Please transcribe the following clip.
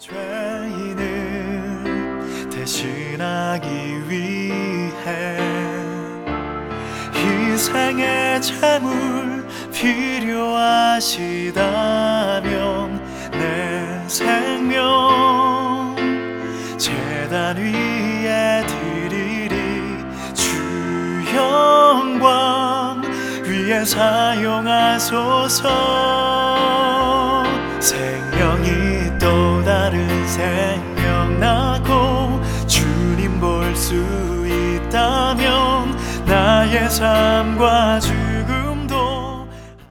죄인을 대신하기 위해 희생의 제물 필요하시다면 내 생명 제단 위에 드리리. 주 영광 위에 사용하소서. 생명이 또 다른 생명 낳고 주님 볼 수 있다면 나의 삶